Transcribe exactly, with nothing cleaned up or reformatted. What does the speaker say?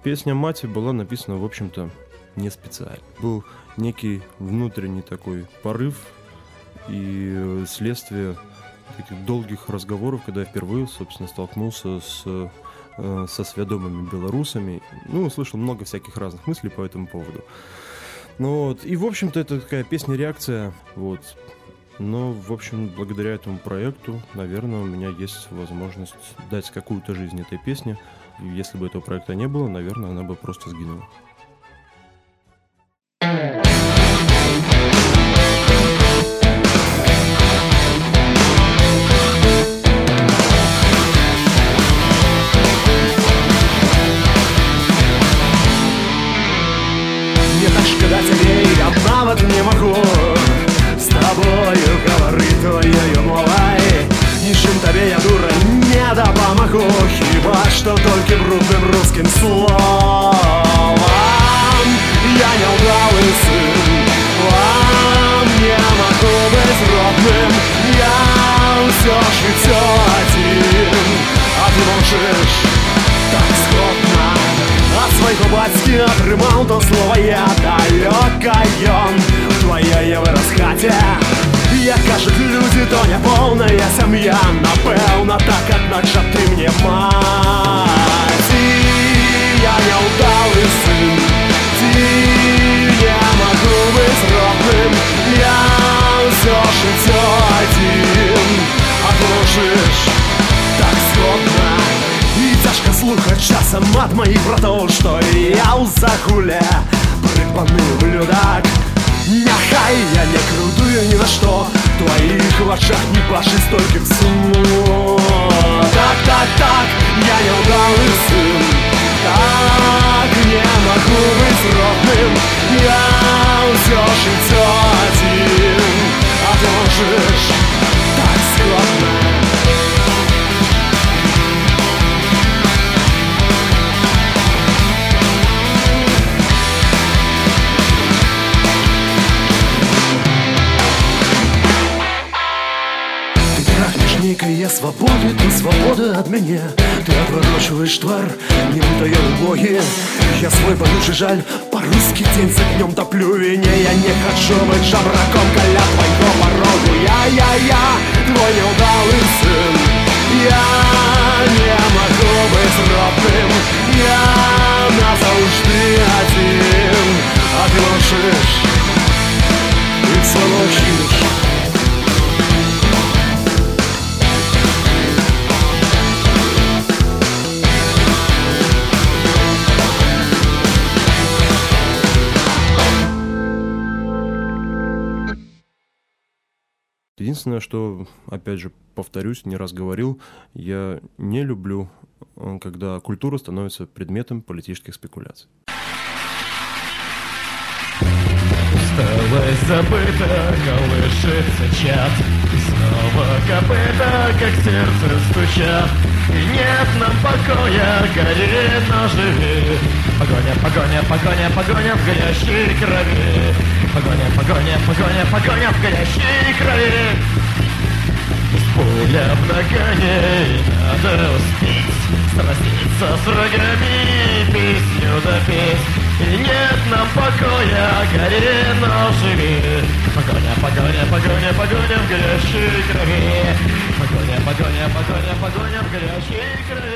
Песня «Мать» была написана, в общем-то, не специально. Был некий внутренний такой порыв и следствие таких долгих разговоров, когда я впервые, собственно, столкнулся с, э, со сведомыми белорусами. Ну, услышал много всяких разных мыслей по этому поводу. Ну, вот. И, в общем-то, это такая песня-реакция. Вот. Но, в общем, благодаря этому проекту, наверное, у меня есть возможность дать какую-то жизнь этой песне. И если бы этого проекта не было, наверное, она бы просто сгинула. Мне так шкода тебе, я нават не могу з тобою говорить твоєю мовою. Нічим тобі я, дура, не допомогу, хіба що тільки брудним русским словом. Я не удалый сын, вам не могу быть родным. Я все ж и все один, а ты молчишь так скотно. От свайго бацькі атрымаў то слова я далёкаён в твоей вырас хаце. Як кажуць людзі, то няполная сям'я. Напэўна так, аднак жа ты мне маці. Я няўдалы сын, ці не магу быць родным. Я ўсё ж і ўсё адзін, а ты маўчыш так скотна. І цяжка слухаць часам ад маіх братоў, што я ў загуле прыпаны блюдак. Няхай я не крутую ні на што, в твоих вачах не бачыць столькі сну. Так, так, так, я няўдалы сын, так не магу быць родным. Я ўсё ж і ўсё адзін, а ты маўчыш так складна. Некая свободы, ты свобода от меня. Ты отворачиваешь твар, не будто я убогий. Я свой болючий жаль по-русски день за днем топлю в вине. Я не хочу быть жабраком коля твоего порогу. Я-я-я, твой неудалый сын. Я не могу быть родным. Я назавжди один, а ты молчишь, ты все молчишь. Единственное, что, опять же, повторюсь, не раз говорил, я не люблю, когда культура становится предметом политических спекуляций. Усталость забыта, колышется чат, и снова копыта, как сердце стучат. И нет нам покоя, гори, но живи. Погоня, погоня, погоня, погоня в горящей крови. Погоня, погоня, погоня, погоня в горящей крови. Пуля в нагоне, надо успеть сразиться с врагами, песню допеть. И нет нам покоя, гори, но живи. Погоня, погоня, погоня, погоня в горящей крови. Погоня, погоня, погоня, погоня в горящей крови.